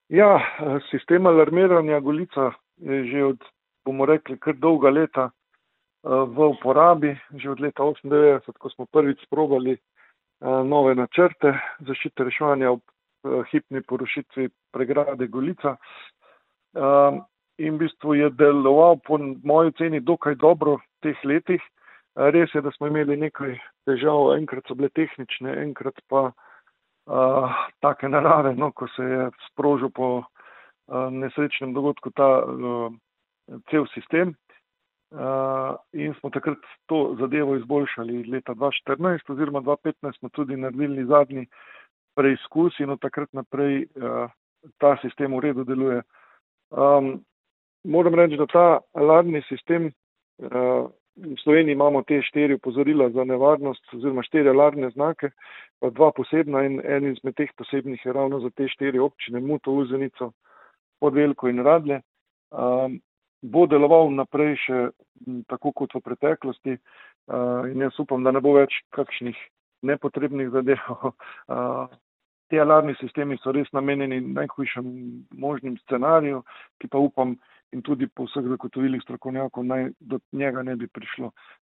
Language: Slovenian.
Ja, sistem alarmiranja Golica je že od, bomo rekli, kar dolga leta v uporabi, že od leta 1998, ko smo prvič sprobali nove načrte zaščite reševanja ob hipni porušitvi pregrade Golica. In v bistvu je deloval po moji oceni dokaj dobro v teh letih. Res je, da smo imeli nekaj težav, enkrat so bile tehnične, enkrat pa take narave, no, ko se je sprožil po nesrečnem dogodku ta cel sistem. In smo takrat to zadevo izboljšali leta 2014 oziroma 2015 smo tudi naredili zadnji preizkus in od takrat naprej ta sistem v redu deluje. Moram reči, da ta alarmni sistem, v Sloveniji imamo te 4 opozorila za nevarnost oziroma 4 alarmne znake, pa 2 posebna in en izmed teh posebnih je ravno za te 4 občine, Muto, Uzenico, Podveljko in Radlje. Bo deloval naprej še tako kot v preteklosti in jaz upam, da ne bo več kakšnih nepotrebnih zadev. Ti alarmni sistemi so res namenjeni najhujšem možnim scenariju, ki pa upam in tudi po vseh zagotovilih strokovnjakov naj do njega ne bi prišlo.